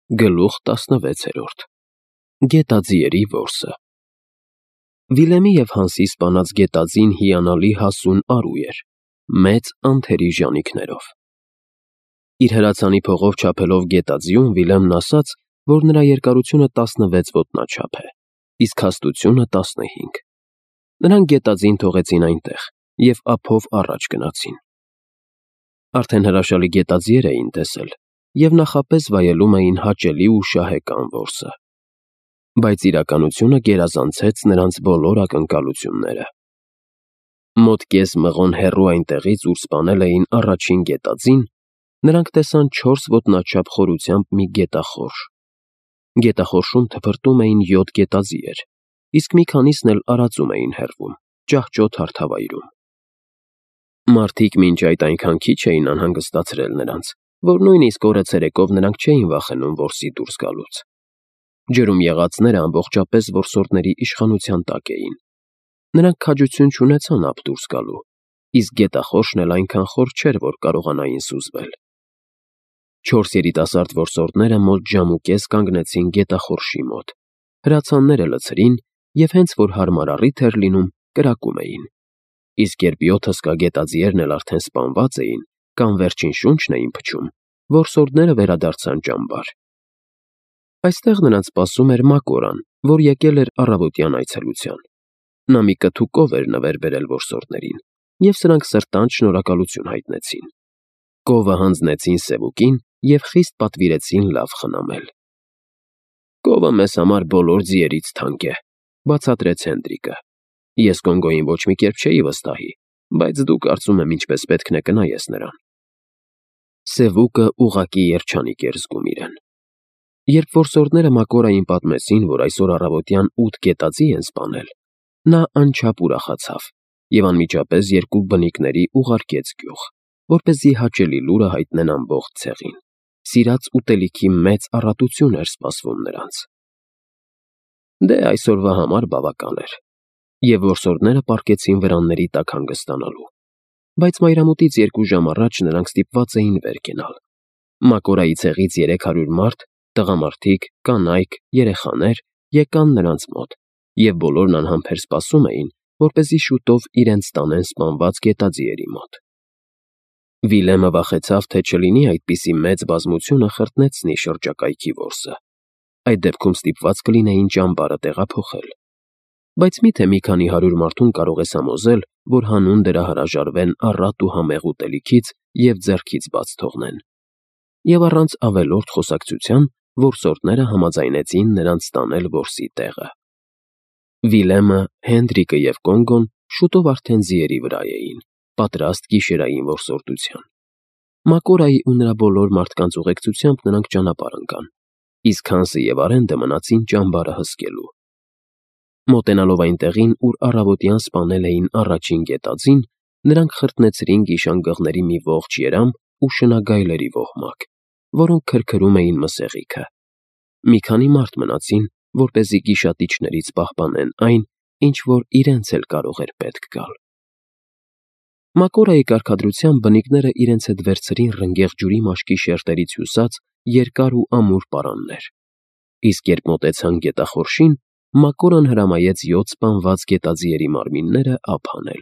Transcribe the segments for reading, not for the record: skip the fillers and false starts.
Գլուխ 16 Գետաձիերի որսը Վիլեմի և Հանսի սպանած գետաձին հիանալի հասուն արու էր, մեծ անթերի ժանիքներով։ Իր հրացանի փողով չափելով գետաձիուն Վիլեմն ասաց, որ նրա երկարությունը 16 ոտնաչափ է, իսկ հաստությունը 15։ Նրանք գետաձին թողեցին այնտեղ և ափով առաջ գնացին։ Արդեն հրաշալի գետաձիեր էին տեսել և նախապես վայելում էին հաճելի ու շահեկան որսը։ Բայց իրականությունը գերազանցեց նրանց բոլոր ակնկալությունները։ Մոտ կես մղոն հեռու այնտեղից, ուր սպանել էին առաջին գետաձին, նրանք տեսան 4 ոտնաչափ խորությամբ մի գետախորշ։ Գետախորշում թփրտում էին 7 գետաձիեր, իսկ մի քանիսն էլ արածում էին հեռվում, ճահճոտ հարթավայրում։ Մարդիկ մինչ այդ այնքան քիչ էին անհանգստացրել նրանց, որ նույնիսկ օրը ցերեկով նրանք չէին վախենում որսի դուրս գալուց։ Ջրում եղածները ամբողջապես որսորդների իշխանության տակ էին։ Նրանք քաջություն չունեցան ափ դուրս գալու, իսկ գետախորշն էլ այնքան խոր չէր, որ կարողանային սուզվել։ 4 երիտասարդ որսորդները մոտ ժամ ու կես կանգնեցին գետախորշի մոտ, հրացանները լցրին և հենց որ հարմար առիթ էր լինում, կրակում էին։ Իսկ երբ 7 հսկա գետաձիերն էլ արդեն սպանված էին կամ վերջին շունչն էին փչում, որսորդները վերադարձան ճամբար։ Այստեղ նրանց սպասում էր Մակորան, որ եկել էր առավոտյան այցելության։ Նա մի կթու կով էր նվեր բերել որսորդներին, և սրանք սրտանց շնորհակալություն հայտնեցին։ Կովը հանձնեցին Սևուկին և խիստ պատվիրեցին լավ խնամել։ «Կովը մեզ համար բոլոր ձիերից թանկ է», բացատրեց Հենդրիկը։ «Ես Կոնգոյին ոչ մի կերպ չէի վստահի, բայց դու կարծում եմ ինչպես պետք է կնայես նրան»։ Սևուկը ուղղակի երջանիկ էր զգում իրեն։ Երբ որսորդները Մակորային պատմեցին, որ այսօր առավոտյան 8 գետաձի են սպանել, նա անչափ ուրախացավ և անմիջապես 2 բնիկների ուղարկեց գյուղ, որպեսզի հաճելի լուրը հայտնեն ամբողջ ցեղին։ Սիրած ուտելիքի մեծ առատություն էր սպասվում նրանց։ Դե այսօրվա համար բավական էր, և որսորդները պառկեցին վրանների տակ հանգստանալու։ Բայց մայրամուտից 2 ժամ առաջ նրանք ստիպված էին վեր կենալ։ Մակորայի ցեղից 300 մարդ, տղամարդիկ, կանայք, երեխաներ եկան նրանց մոտ, և բոլորն անհամբեր սպասում էին, որպեսզի շուտով իրենց տանեն սպանված գետաձիերի մոտ։ Վիլեմը վախեցավ, թե չլինի այդպիսի մեծ բազմությունը խրտնեցնի շրջակայքի որսը։ Այդ դեպքում ստիպված կլինեին ճամբարը տեղափոխել։ Բայց միթե մի քանի 100 մարդուն կարող ես համոզել, որ հանուն դրա հրաժարվեն առատ ու համեղ ուտելիքից և ձեռքից բաց թողնեն։ Եվ առանց ավելորդ խոսակցության որսորդները համաձայնեցին նրանց տանել որսի տեղը։ Վիլեմը, Հենդրիկը և Կոնգոն շուտով արդեն ձիերի վրա էին, պատրաստ գիշերային որսորդության։ Մակորայի ու նրա բոլոր մարդկանց ուղեկցությամբ նրանք ճանապարհ ընկան, իսկ Հանսը և Արենդը մնացին ճամբարը հսկելու։ Մոտենալով այն տեղին, ուր առավոտյան սպանել էին առաջին գետաձին, նրանք խրտնեցրին գիշանգղների մի ողջ երամ ու շնագայլերի ոհմակ, որոնք քրքրում էին մսեղիքը։ Մի քանի մարդ մնացին, որպեսզի գիշատիչներից պահպանեն այն, ինչ որ իրենց էլ կարող էր պետք գալ։ Մակորայի կարգադրությամբ բնիկները իրենց հետ վերցրին ռնգեղ ջուրի մաշկի շերտերից հյուսած երկար ու ամուր պարաններ։ Իսկ երբ մոտեցան գետախորշին, Մակորան հրամայեց 7 սպանված գետաձիերի մարմինները ափ հանել։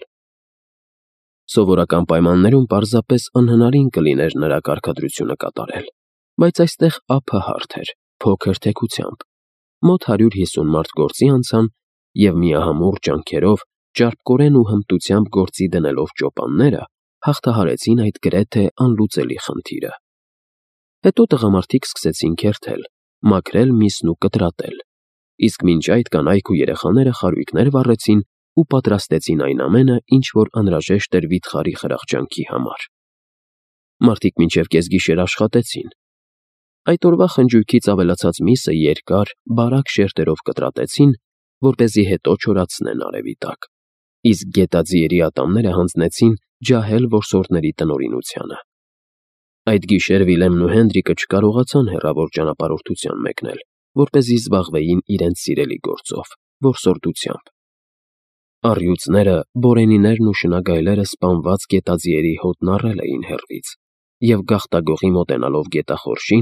Սովորական պայմաններում պարզապես անհնարին կլիներ նրա կարգադրությունը կատարել, բայց այստեղ ափը հարթ էր, փոքր թեքությամբ։ Մոտ 150 մարդ գործի անցան և միահամուռ ջանքերով, ճարպկորեն ու հմտությամբ գործի դնելով ճոպանները, հաղթահարեցին այդ գրեթե անլուծելի խնդիրը։ Հետո տղամարդիկ սկսեցին քերթել, մաքրել միսն ու կտրատել, իսկ մինչ այդ կանայք ու երեխաները խարույկներ վառեցին ու պատրաստեցին այն ամենը, ինչ որ անհրաժեշտ էր վիթխարի խրախճանքի համար։ Մարդիկ մինչև կեսգիշեր աշխատեցին։ Այդ օրվա խնջույքից ավելացած միսը երկար, բարակ շերտերով կտրատեցին, որպեսզի հետո չորացնեն արևի տակ, իսկ գետաձիերի ատամները հանձնեցին ջահել որսորդների տնօրինությանը։ Այդ գիշեր Վիլեմն ու Հենդրիկը չկարողացան հեռավոր ճանապարհորդության մեկնել, որպեսզի զբաղվեին իրենց սիրելի գործով՝ որսորդությամբ։ Առյուծները, բորենիներն ու շնագայլերը սպանված գետաձիերի հոտն առել էին հեռվից, և գաղտագողի մոտենալով գետախորշին,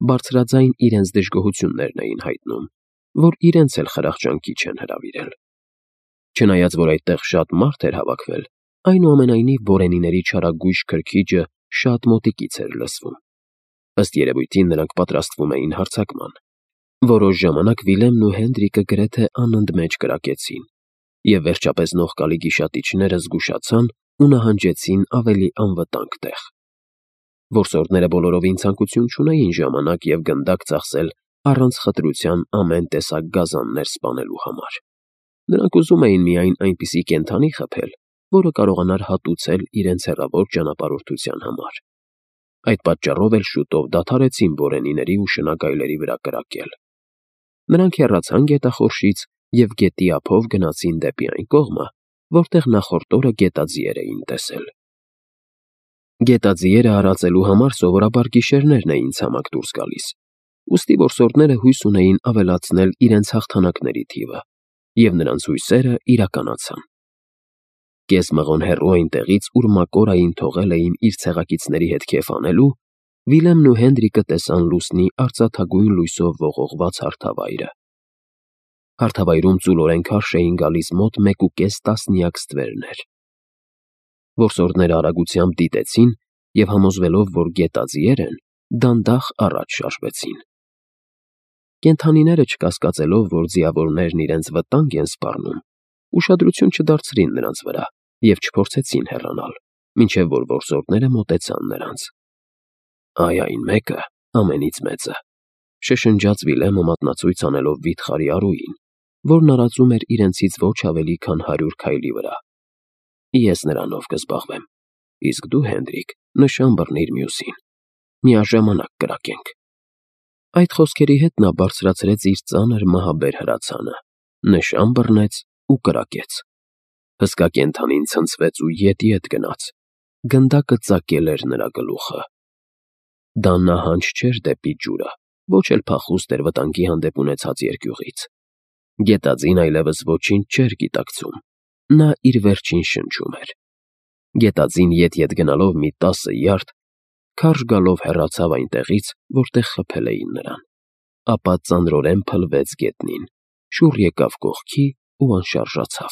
բարձրաձայն իրենց դժգոհություններն էին հայտնում, որ իրենց էլ խրախճանքի չեն հրավիրել։ Չնայած որ այդտեղ շատ մարդ էր հավաքվել, այնուամենայնիվ Բորենիների չարագույժ քրքիջը շատ մոտիկից էր լսվում։ Ըստ երևույթին նրանք պատրաստվում էին հարձակման։ Որոշ ժամանակ Վիլեմն ու Հենդրիկը գրեթե անընդմեջ կրակեցին, և վերջապես նողկալի գիշատիչները զգուշացան ու նահանջեցին ավելի անվտանգ տեղ։ Որսորդները բոլորովին ցանկություն չունեին ժամանակ և գնդակ ծախսել առանց խտրության ամեն տեսակ գազաններ սպանելու համար։ Նրանք ուզում էին միայն այնպիսի կենդանի խփել, որը կարողանար հատուցել իրենց հեռավոր ճանապարհորդության համար։ Այդ պատճառով էլ շուտով դադարեցին Բորենիների ու շնագայլերի վրա կրակել։ Նրանք հեռացան գետախորշից և գետի ափով գնացին դեպի այն կողմը, որտեղ նախորդ օրը գետաձիեր էին տեսել։ Գետաձիերը արածելու համար սովորաբար գիշերներն էին ցամաք դուրս գալիս, ուստի որսորդները հույս ունեին ավելացնել իրենց հաղթանակների թիվը, և նրանց հույսերը իրականացան։ Կես մղոն հեռու այնտեղից, ուր Մակորային թողել էին իր ցեղակիցների հետ քեֆ անելու, Վիլեմն ու Հենդրիկը տեսան լուսնի արծաթագույն լույսով ողողված հարթավայրը։ Հարթավայրում ծուլորեն քարշ էին գալիս մոտ 1.5 տասնյակ ստվերներ։ Որսորդները արագությամբ դիտեցին և համոզվելով, որ գետաձիեր են, դանդաղ առաջ շարժվեցին։ Կենդանիները, չկասկածելով, որ ձիավորներն իրենց վտանգ են սպառնում, ուշադրություն չդարձրին նրանց վրա և չփորձեցին հեռանալ, մինչև որ որսորդները մոտեցան նրանց։ «Այ այն մեկը ամենից մեծը», շշնջաց Վիլեմը մատնացույց անելով վիթխարի առուին, որն արածում էր իրենցից ոչ ավելի քան 100 քայլի վրա։ «Ես նրանով կզբաղվեմ, իսկ դու, Հենդրիկ, նշան բռնիր մյուսին։ Միաժամանակ կրակենք»։ Այդ խոսքերի հետ նա բարձրացրեց իր ծանր մահաբեր հրացանը, նշան բռնեց ու կրակեց։ Հսկա կենդանին ցնցվեց ու ետ գնաց։ Գնդակը ծակել էր նրա գլուխը։ Դա նահանջ չէր դեպի ջուրը, ոչ էլ փախուստ էր վտանգի հանդեպ ունեցած երկյուղից։ Գետաձին այլևս ոչինչ չէր գիտակցում։ Նա իր վերջին շնչում էր։ Գետաձին ետ գնալով մի 10 յարդ, քարշ գալով հեռացավ այնտեղից, որտեղ խփել էին նրան, ապա ծանրորեն փլվեց գետնին, շուռ եկավ կողքի ու անշարժացավ։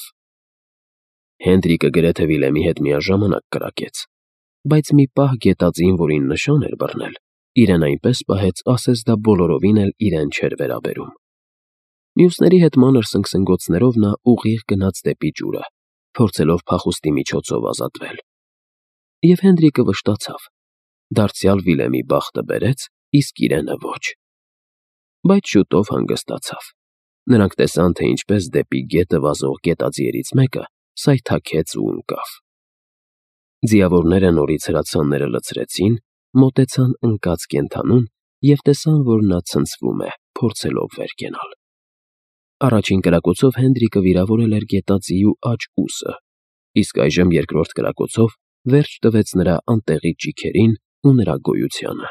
Հենդրիկը գրեթե Վիլեմի հետ միաժամանակ կրակեց, բայց մի պահ գետաձին, որին նշան էր բռնել, իրեն այնպես պահեց, ասես դա բոլորովին էլ իրեն չէր վերաբերում։ Մյուսների հետ մանր սնգսնգոցներով նա ուղիղ գնաց դեպի ջուրը, փորձելով փախուստի միջոցով ազատվել։ Եվ Հենդրիկը վշտացավ։ Դարձյալ Վիլեմի բախտը բերեց, իսկ իրենը ոչ։ Բայց շուտով հանգստացավ։ Նրանք տեսան, թե ինչպես դեպի գետը վազող գետաձիերից մեկը սայթաքեց ու ընկավ։ Ձիավորները նորից հրացանները լցրեցին, մոտեցան ընկած կենդանուն և տեսան, որ նա ցնցվում է, փորձելով վեր կենալ։ Առաջին կրակոցով Հենդրիկը վիրավորել էր գետաձիու աջ ուսը, իսկ այժմ երկրորդ կրակոցով վերջ տվեց նրա անտեղի ճիգերին ու նրա գոյությանը։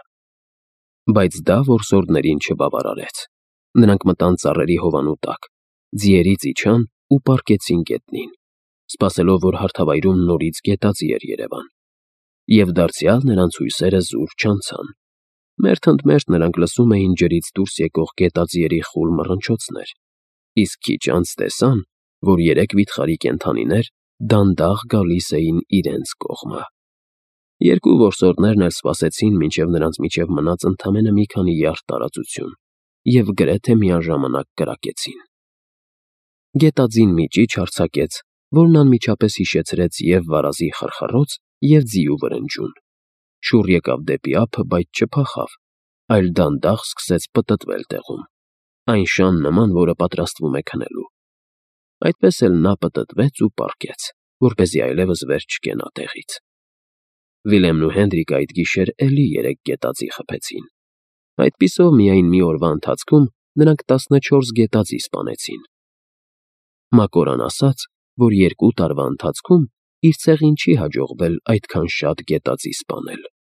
Բայց դա որսորդներին չբավարարեց։ Նրանք մտան ծառերի հովանու տակ, ձիերից իջան ու պառկեցին գետնին, սպասելով, որ հարթավայրում նորից գետաձի երևան։ Եվ դարձյալ նրանց հույսերը զուր չանցան։ Մերթ ընդ մերթ նրանք լսում էին ջրից դուրս եկող գետաձիերի խուլ մռնչոցներ, իսկ քիչ անց տեսան, որ 3 վիթխարի կենդանիներ դանդաղ գալիս էին իրենց կողմը։ Երկու որսորդներն էլ սպասեցին, մինչև նրանց միջև մնաց ընդամենը մի քանի յարդ տարածություն, և գրեթե միաժամանակ կրակեցին։ Գետաձին մի ճիչ արձակեց, որն անմիջապես հիշեցրեց և վարազի խռխռոց, և ձիու վրնջյուն։ Շուռ եկավ դեպի ափը, բայց չփախավ, այլ դանդաղ սկսեց պտտվել տեղում, այն շան նման, որը պատրաստվում է քնելու։ Այդպես էլ նա պտտվեց ու պառկեց, որպեսզի այլևս վեր չկենա տեղից։ Վիլեմն ու Հենդրիկը այդ գիշեր էլի 3 գետաձի խփեցին։ Այդպիսով միայն մի օրվա ընթացքում նրանք 14 գետաձի սպանեցին։ Մակորան ասաց, որ 2 տարվա ընթացքում իր ցեղին չի հաջողվել այդքան շատ գետաձի սպանել։